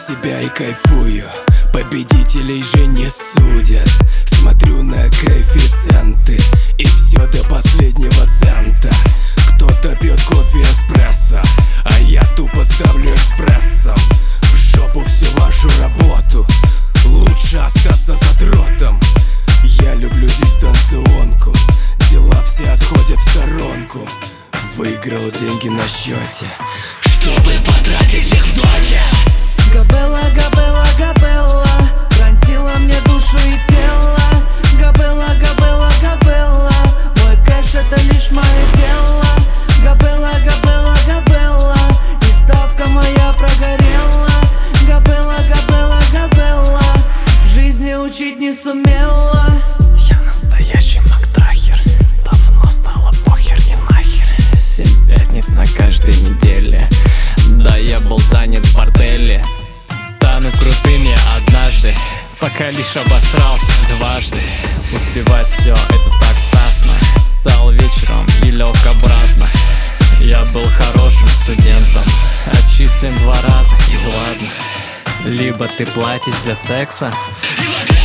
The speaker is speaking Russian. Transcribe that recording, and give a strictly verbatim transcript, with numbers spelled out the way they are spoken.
себя и кайфую, победителей же не судят. Смотрю на коэффициенты и все до последнего цента. Кто-то пьет кофе эспрессо, а я тупо ставлю экспрессом в жопу всю вашу работу. Лучше остаться задротом. Я люблю дистанционку, дела все отходят в сторонку. Выиграл деньги на счете, чтобы потратить их в доте. Габелла, Габелла, Габелла пронзила мне душу и тело. Габелла, Габелла, Габелла, мой кэш это лишь мое дело. Габелла, Габелла, Габелла, и ставка моя прогорела. Габелла, Габелла, Габелла, в жизни учить не сумела. Я настоящий мактрахер, давно стало похер и нахер. Семь пятниц на каждой неделе, да я был занят в борделе. Стану крутым я однажды, пока лишь обосрался дважды. Успевать все это так сасно, встал вечером и лег обратно. Я был хорошим студентом, отчислен два раза и ладно. Либо ты платишь для секса,